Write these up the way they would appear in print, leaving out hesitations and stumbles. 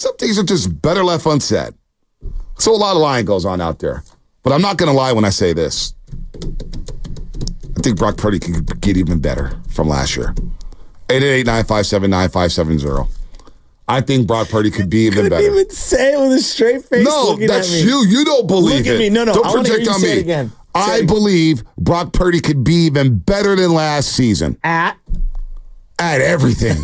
Some things are just better left unsaid. So a lot of lying goes on out there. But I'm not going to lie when I say this. I think Brock Purdy could get even better from last year. 888-957-9570. I think Brock Purdy could be even better. Couldn't even say it with a straight face. No, that's you. You don't believe it. Look at me. No. Don't I project on me. Again. I believe Brock Purdy could be even better than last season. At everything.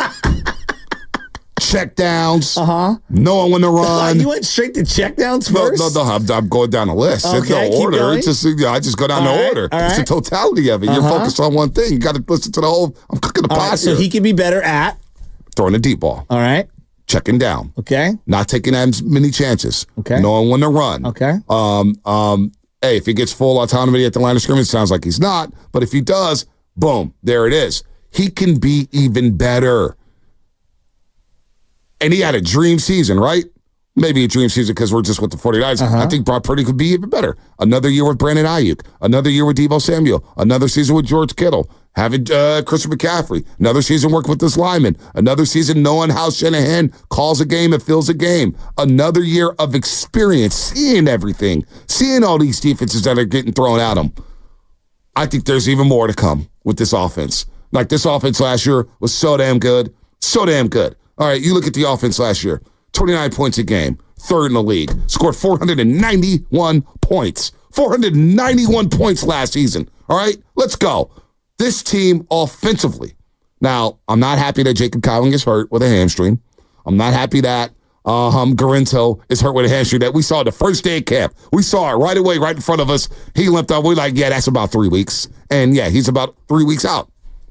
Check downs. Knowing when to Oh, run. you went straight to check downs first? No. I'm going down the list. Okay, It's no keep order. going. It's just, I just go down the order. It's the totality of it. You're focused on one thing. You got to listen to the whole. I'm cooking the pot here. So he could be better at Throwing a deep ball. All right. Checking down. Okay. Not taking as many chances. Okay. Knowing when to run. Okay. Hey, if he gets full autonomy at the line of scrimmage, sounds like he's not. But if he does, boom, there it is. He can be even better. And he had a dream season, right? Maybe a dream season because we're just with the 49ers. I think Brock Purdy could be even better. Another year with Brandon Ayuk. Another year with Deebo Samuel. Another season with George Kittle. Having Christian McCaffrey. Another season working with this lineman. Another season knowing how Shanahan calls a game and feels a game. Another year of experience, seeing everything. Seeing all these defenses that are getting thrown at him. I think there's even more to come with this offense. Like this offense last year was so damn good. So damn good. All right, you look at the offense last year. 29 points a game. Third in the league. Scored 491 points. 491 points last season. All right, let's go. This team offensively. Now, I'm not happy that Jacob Cowing is hurt with a hamstring. I'm not happy that Garinto is hurt with a hamstring that we saw the first day of camp. We saw it right away, right in front of us. He limped up. We're like, yeah, that's about 3 weeks. And yeah, he's about 3 weeks out.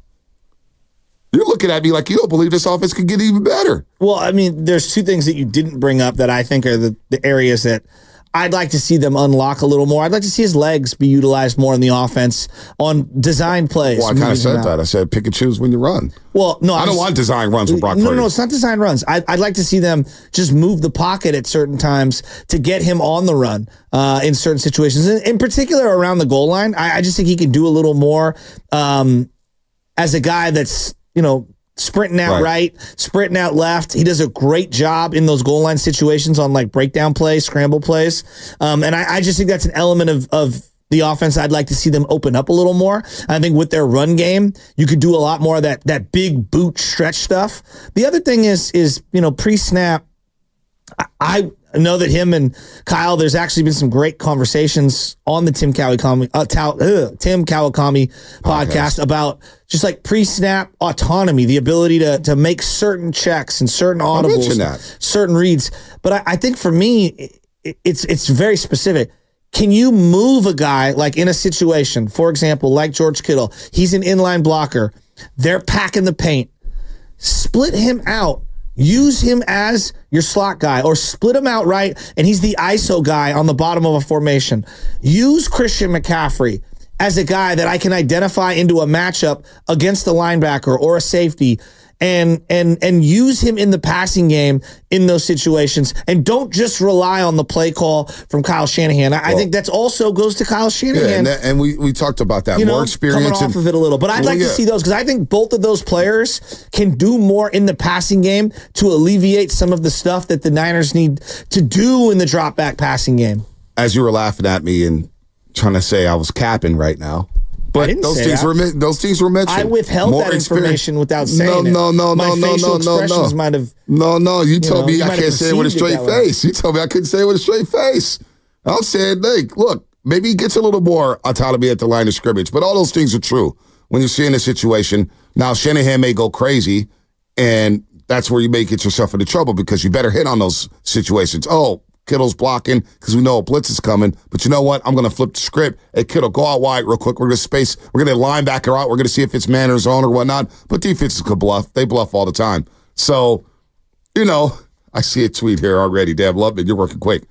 You're looking at me like you don't believe this offense could get even better. Well, I mean, there's two things that you didn't bring up that I think are the areas that I'd like to see them unlock a little more. I'd like to see his legs be utilized more in the offense on design plays. Well, I kind of said that. I said pick and choose when you run. Well, no, I don't want design runs with Brock Purdy. No, it's not design runs. I'd like to see them just move the pocket at certain times to get him on the run in certain situations. In particular, around the goal line, I just think he can do a little more as a guy that's, sprinting out right, sprinting out left. He does a great job in those goal line situations on like breakdown plays, scramble plays. And I just think that's an element of the offense I'd like to see them open up a little more. I think with their run game, you could do a lot more of that big boot stretch stuff. The other thing is pre-snap, I know that him and Kyle, there's actually been some great conversations on the Tim Kawakami podcast about just like pre-snap autonomy, the ability to make certain checks and certain audibles, certain reads. But I think for me, it's very specific. Can you move a guy like in a situation, for example, like George Kittle? He's an inline blocker. They're packing the paint. Split him out. Use him as your slot guy or split him out right, and he's the ISO guy on the bottom of a formation. Use Christian McCaffrey as a guy that I can identify into a matchup against a linebacker or a safety and use him in the passing game in those situations, and don't just rely on the play call from Kyle Shanahan. I think that's also goes to Kyle Shanahan. Yeah, and we talked about that. More experience. Coming off of it a little. But I'd like to see those because I think both of those players can do more in the passing game to alleviate some of the stuff that the Niners need to do in the drop back passing game. As you were laughing at me and trying to say I was capping right now. But those things were mentioned. I withheld that information without saying it. No. Might have. No. You told me I can't say it with a straight face. You told me I couldn't say it with a straight face. I'm saying, look, maybe he gets a little more autonomy at the line of scrimmage, but all those things are true when you're seeing a situation. Now, Shanahan may go crazy, and that's where you may get yourself into trouble because you better hit on those situations. Oh, Kittle's blocking because we know a blitz is coming. But you know what? I'm going to flip the script. Hey, Kittle, go out wide real quick. We're going to space. We're going to linebacker out. We're going to see if it's man or zone or whatnot. But defenses could bluff. They bluff all the time. So, I see a tweet here already. Dab Lubman, you're working quick.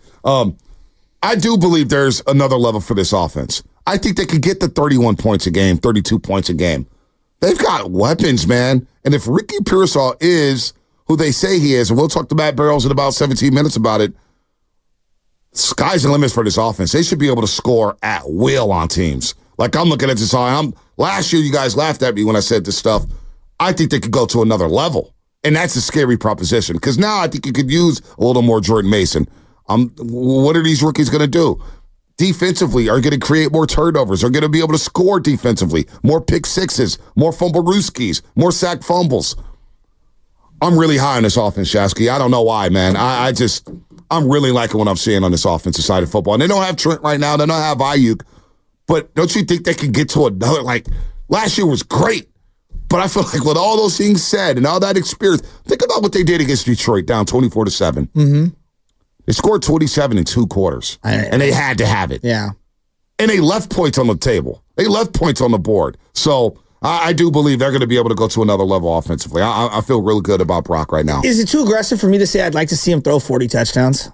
I do believe there's another level for this offense. I think they could get the 31 points a game, 32 points a game. They've got weapons, man. And if Ricky Pearsall is who they say he is, and we'll talk to Matt Barrows in about 17 minutes about it, sky's the limit for this offense. They should be able to score at will on teams. Like I'm looking at this, last year you guys laughed at me when I said this stuff. I think they could go to another level. And that's a scary proposition because now I think you could use a little more Jordan Mason. What are these rookies going to do? Defensively, are going to create more turnovers, are going to be able to score defensively, more pick sixes, more fumble rooskies, more sack fumbles. I'm really high on this offense, Shasky. I don't know why, man. I'm really liking what I'm seeing on this offensive side of football. And they don't have Trent right now. They don't have Ayuk. But don't you think they could get to another, like, last year was great. But I feel like with all those things said and all that experience, think about what they did against Detroit, down 24-7. Mm-hmm. They scored 27 in 2 quarters, and they had to have it. Yeah. And they left points on the table. They left points on the board. So I do believe they're going to be able to go to another level offensively. I feel really good about Brock right now. Is it too aggressive for me to say I'd like to see him throw 40 touchdowns?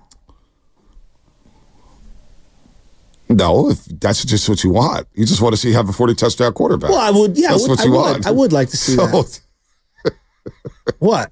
No, if that's just what you want. You just want to see have a 40-touchdown quarterback. Well, I would. Yeah, that's what you want. I would like to see that. What?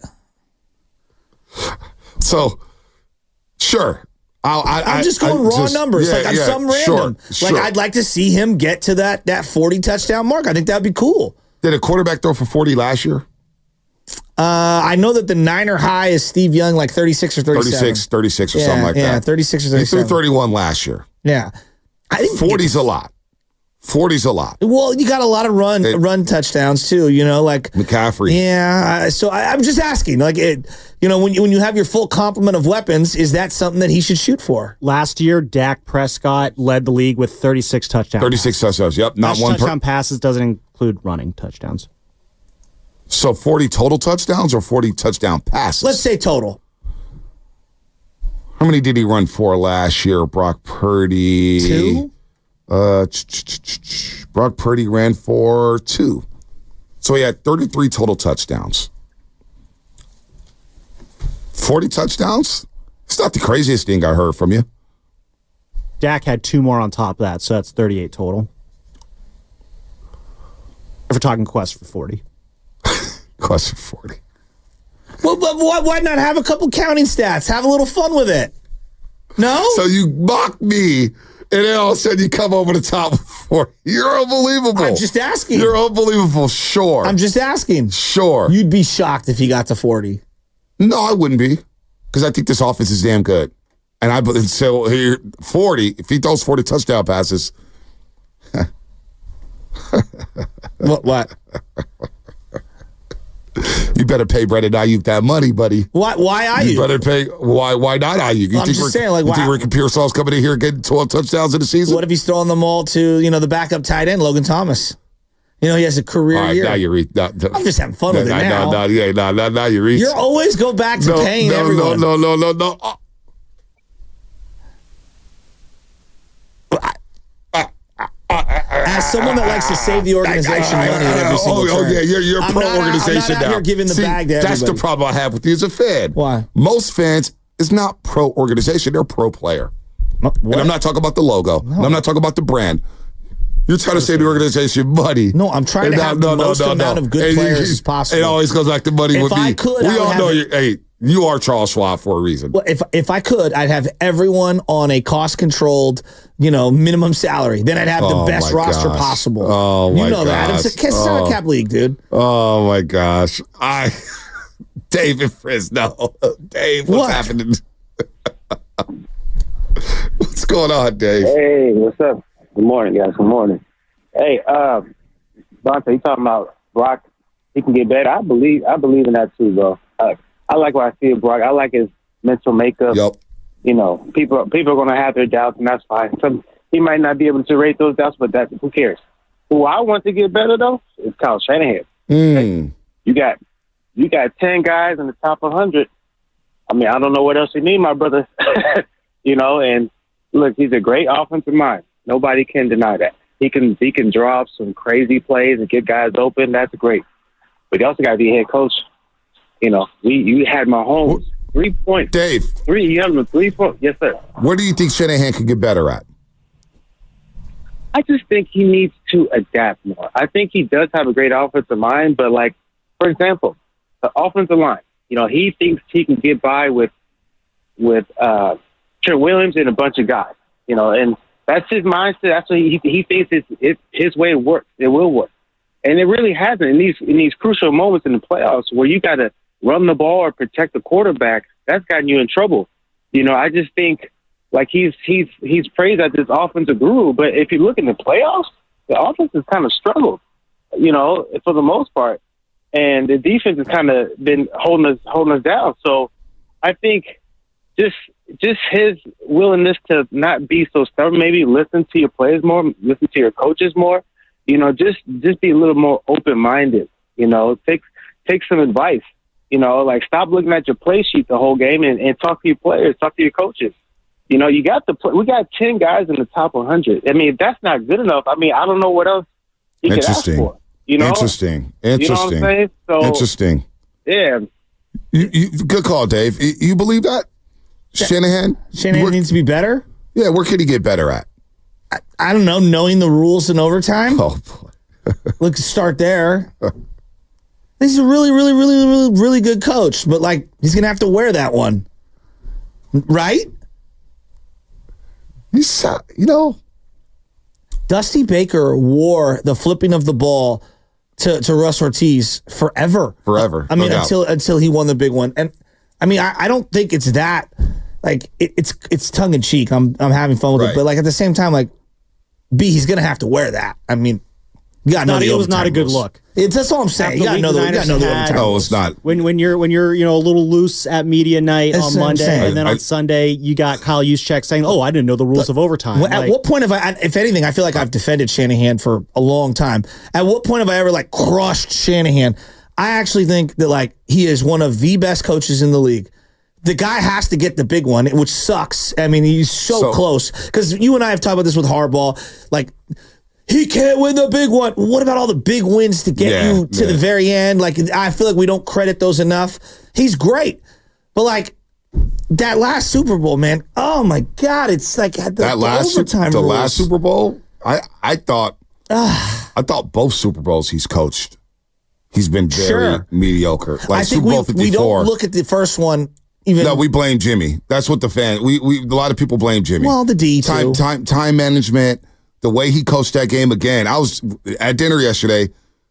So, sure. I'm just going raw numbers. Yeah, I'm some random. Sure. I'd like to see him get to that 40-touchdown mark. I think that'd be cool. Did a quarterback throw for 40 last year? I know that the Niner high is Steve Young, like 36 or 37. 36 or something like that. Yeah, 36 or 37. He threw 31 last year. Yeah. I think 40's a lot. 40's a lot. Well, you got a lot of run touchdowns too, like McCaffrey. Yeah, so I'm just asking, when you have your full complement of weapons, is that something that he should shoot for? Last year, Dak Prescott led the league with 36 touchdowns. 36 touchdowns. Yep, not one touchdown passes doesn't include running touchdowns. So 40 total touchdowns or 40 touchdown passes? Let's say total. How many did he run for last year, Brock Purdy? 2? Brock Purdy ran for 2. So he had 33 total touchdowns. 40 touchdowns? It's not the craziest thing I heard from you. Dak had 2 more on top of that, so that's 38 total. If we're talking Quest for 40. Quest for 40. Well, but why not have a couple counting stats? Have a little fun with it. No? So you mock me, and then all of a sudden you come over the top of 40. You're unbelievable. I'm just asking. You're unbelievable. Sure. I'm just asking. Sure. You'd be shocked if he got to 40. No, I wouldn't be, because I think this offense is damn good. And I believe so. Here, 40. If he throws 40 touchdown passes. What? You better pay Brandon Ayuk that money, buddy. Why Ayuk? You better pay. Why not Ayuk? I'm just saying, you think Ricky Pearsall's coming in here getting 12 touchdowns in the season? What if he's throwing them all to the backup tight end, Logan Thomas? He has a career year. Now you're I'm just having fun with it now. Now you're reaching. You always go back to paying everyone. No. As someone that likes to save the organization money every single time. Yeah, you're pro-organization now. I'm not out here giving the bag to everybody. That's the problem I have with you as a fan. Why? Most fans is not pro-organization. They're pro-player. And I'm not talking about the logo. No. And I'm not talking about the brand. You're trying to save the organization money. No, I'm trying to have the most amount of good players as possible. It always goes back to money with me. If I could, we all know you are Charles Schwab for a reason. Well, if I could, I'd have everyone on a cost-controlled, minimum salary. Then I'd have the best roster possible. Oh, my gosh. You know that. It's a salary cap league, dude. Oh, my gosh. David Frisno. Dave, what's happening? What's going on, Dave? Hey, what's up? Good morning, guys. Good morning. Hey, Bonta, you talking about Brock? He can get better. I believe in that too, bro. I like what I see of Brock. I like his mental makeup. Yep. People are going to have their doubts, and that's fine. He might not be able to rate those doubts, but who cares? Who I want to get better though is Kyle Shanahan. Okay? You got 10 guys in the top 100. I mean, I don't know what else you need, my brother. And look, he's a great offensive mind. Nobody can deny that. He can draw up some crazy plays and get guys open. That's great. But you also got to be a head coach. You had Mahomes 3 points. Dave. 3 points. Yes, sir. What do you think Shanahan could get better at? I just think he needs to adapt more. I think he does have a great offensive mind, but for example, the offensive line. He thinks he can get by with Trent Williams and a bunch of guys. And that's his mindset. That's what he thinks it's his way works. It will work, and it really hasn't in these crucial moments in the playoffs where you got to run the ball or protect the quarterback, that's gotten you in trouble. I just think like he's praised as this offensive guru, but if you look in the playoffs, the offense has kind of struggled, for the most part, and the defense has kind of been holding us down. So I think just his willingness to not be so stubborn, maybe listen to your players more, listen to your coaches more, just be a little more open-minded, take some advice, like stop looking at your play sheet the whole game and talk to your players, talk to your coaches. We got 10 guys in the top 100. I mean, if that's not good enough, I don't know what else you could ask for. Interesting. You know what I'm saying? So, interesting. Yeah. You good call, Dave. You believe that? Shanahan needs to be better? Yeah, where could he get better at? I don't know, knowing the rules in overtime. Oh, boy. Let's start there. He's a really, really, really, really, really good coach, but he's gonna have to wear that one, right? He's, Dusty Baker wore the flipping of the ball to Russ Ortiz forever. Forever. Until he won the big one, and I don't think it's that. It's tongue in cheek. I'm having fun with it, but at the same time, he's gonna have to wear that. You gotta know it was not a good look. That's all I'm saying. You gotta know the overtime. No, it's not. When you're a little loose at media night on Monday, and then on Sunday you got Kyle Juszczyk saying, "Oh, I didn't know the rules of overtime." At what point have if anything, I feel like I've defended Shanahan for a long time. At what point have I ever crushed Shanahan? I actually think that he is one of the best coaches in the league. The guy has to get the big one, which sucks. He's so close. Because you and I have talked about this with Harbaugh. He can't win the big one. What about all the big wins to get you to the very end? I feel like we don't credit those enough. He's great. But that last Super Bowl, man, oh my God, it's the last Super Bowl, I thought both Super Bowls he's coached, he's been very mediocre. I think Super Bowl 54. We don't look at the first one. No, we blame Jimmy. That's what the fan. We a lot of people blame Jimmy. Well, the D too. Time management, the way he coached that game again. I was at dinner yesterday.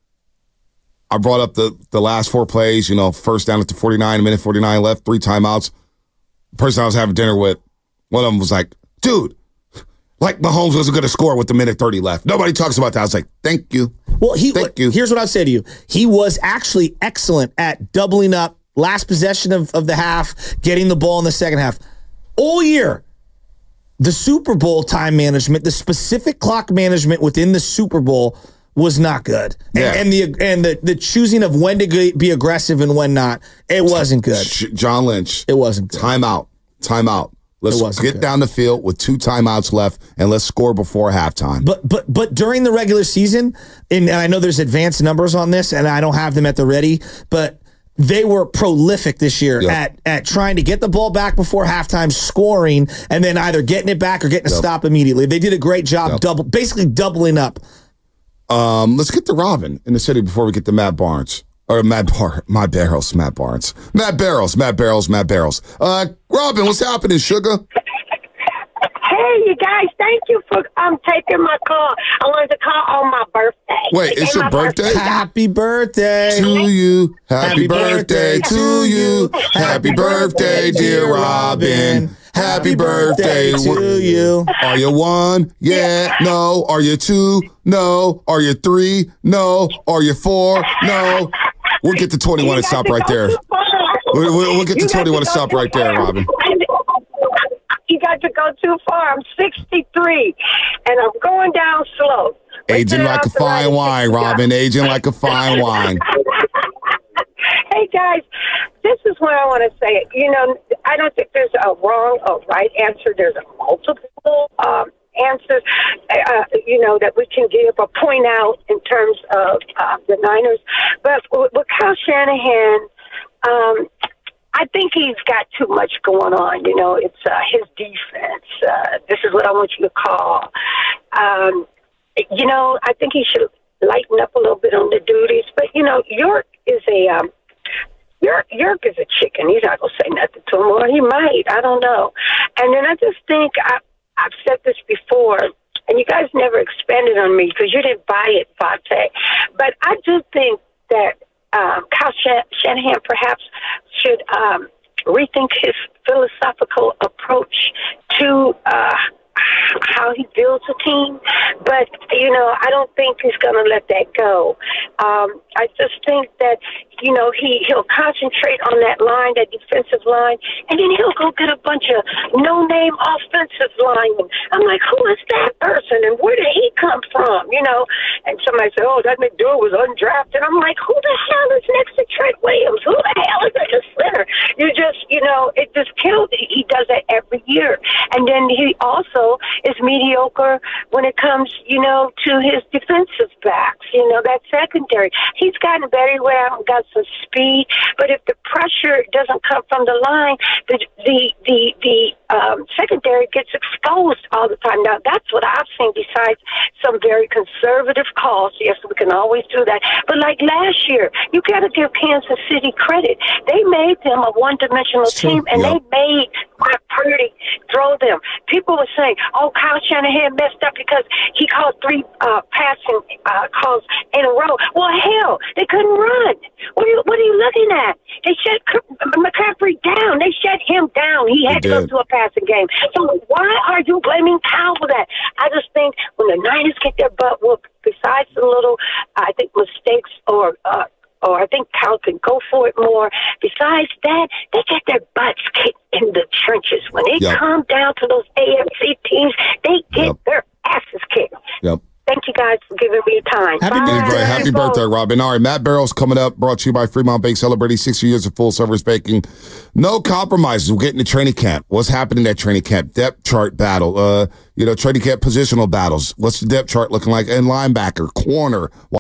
I brought up the last 4 plays. First down at the 49, minute 49 left, 3 timeouts. The person I was having dinner with, one of them was like, "Dude, Mahomes wasn't going to score with the minute 30 left. Nobody talks about that." I was like, "Thank you." Well, here's what I'd say to you. He was actually excellent at doubling up. Last possession of the half, getting the ball in the second half. All year, the Super Bowl time management, the specific clock management within the Super Bowl was not good. Yeah. And the choosing of when to be aggressive and when not, it wasn't good. John Lynch. It wasn't good. Timeout. Let's get down the field with 2 timeouts left and let's score before halftime. But during the regular season, and I know there's advanced numbers on this, and I don't have them at the ready, but they were prolific this year at trying to get the ball back before halftime, scoring, and then either getting it back or getting a stop immediately. They did a great job basically doubling up. Let's get to Robin in the city before we get to Matt Barnes. Or Matt Barnes. Matt Barrows. Robin, what's happening, sugar? Hey, you guys, thank you for taking my call. I wanted to call on my birthday. Wait, it's your birthday? Happy birthday to you. Happy birthday to you. Happy birthday, dear Robin. Happy birthday to you. Are you 1? Yeah. No. Are you 2? No. Are you 3? No. Are you 4? No. We'll get to 21 and stop right there. We'll get to 21 and stop right there, Robin. You got to go too far. I'm 63, and I'm going down slow. Aging like a fine wine, Robin. Aging like a fine wine. Hey, guys, this is what I want to say. I don't think there's a wrong or right answer. There's multiple answers, that we can give or point out in terms of the Niners. But with Kyle Shanahan, I think he's got too much going on. It's his defense. This is what I want you to call. I think he should lighten up a little bit on the duties. But, York is York is a chicken. He's not going to say nothing to him, or he might. I don't know. And then I just think I've said this before, and you guys never expanded on me because you didn't buy it, Vate. But I do think that Kyle Shanahan perhaps should rethink his philosophical approach to how he builds a team. But, I don't think he's going to let that go. I just think that, he'll concentrate on that line, that defensive line, and then he'll go get a bunch of no-name offensive linemen. I'm like, who is that person, and where did he come from, And somebody said, oh, that McDowell was undrafted. I'm like, who the hell is next to Trent Williams? Who the hell is at the center? It just kills. He does that every year. And then he also is mediocre when it comes, to his defensive backs, that secondary. He's gotten very well, got some speed, but if the pressure doesn't come from the line, the secondary gets exposed all the time. Now, that's what I've seen besides some very conservative calls. Yes, we can always do that. But like last year, you got to give Kansas City credit. They made them a one-dimensional team, and they made Brock Purdy throw them. People were saying, oh, Kyle Shanahan messed up because he called 3 passing calls in a row. Well, hell, they couldn't run. What are you looking at? They shut McCaffrey down. They shut him down. He had to go to a passing game. So why are you blaming Kyle for that? I just think when the Niners get their butt whooped, besides the little, I think, mistakes or I think Kyle can go for it more. Besides that, they get their butts kicked in the trenches. When they come down to those AFC teams, they get their asses kicked. Yep. Thank you guys for giving me time. Happy birthday, Robin. All right, Matt Barrows coming up, brought to you by Fremont Bank, celebrating 60 years of full-service banking. No compromises. We're getting to training camp. What's happening at training camp? Depth chart battle. Training camp positional battles. What's the depth chart looking like? And linebacker, corner.